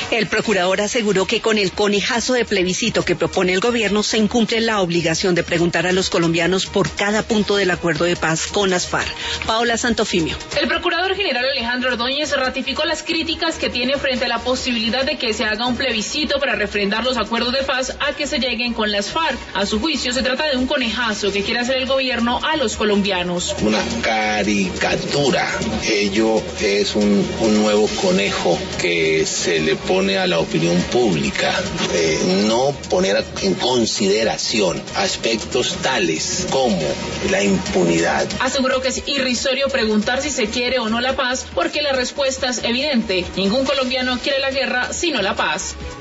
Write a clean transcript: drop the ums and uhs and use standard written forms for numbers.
El procurador aseguró que con el conejazo de plebiscito que propone el gobierno se incumple la obligación de preguntar a los colombianos por cada punto del acuerdo de paz con las FARC. Paola Santofimio. El procurador general Alejandro Ordóñez ratificó las críticas que tiene frente a la posibilidad de que se haga un plebiscito para refrendar los acuerdos de paz a que se lleguen con las FARC. A su juicio se trata de un conejazo que quiere hacer el gobierno a los colombianos. Una caricatura. Ello es un nuevo conejo que se le pone a la opinión pública. No poner en consideración aspectos tales como la impunidad. Aseguró que es irrisorio preguntar si se quiere o no la paz porque la respuesta es evidente. Ningún colombiano quiere la guerra sino la paz.